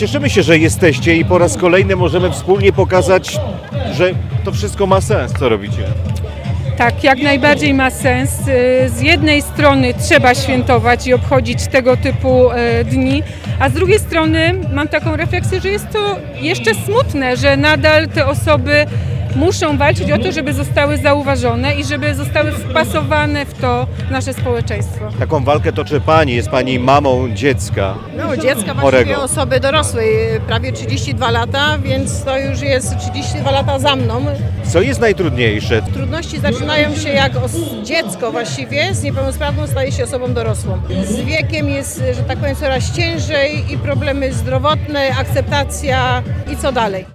Cieszymy się, że jesteście i po raz kolejny możemy wspólnie pokazać, że to wszystko ma sens, co robicie. Tak, jak najbardziej ma sens. Z jednej strony trzeba świętować i obchodzić tego typu dni, a z drugiej strony mam taką refleksję, że jest to jeszcze smutne, że nadal te osoby muszą walczyć o to, żeby zostały zauważone i żeby zostały wpasowane w to nasze społeczeństwo. Taką walkę toczy Pani, jest Pani mamą dziecka. No, dziecka właściwie chorego. osoby dorosłej, prawie 32 lata, więc to już jest 32 lata za mną. Co jest najtrudniejsze? Trudności zaczynają się jak dziecko właściwie z niepełnosprawną staje się osobą dorosłą. Z wiekiem jest, że tak powiem, coraz ciężej i problemy zdrowotne, akceptacja i co dalej.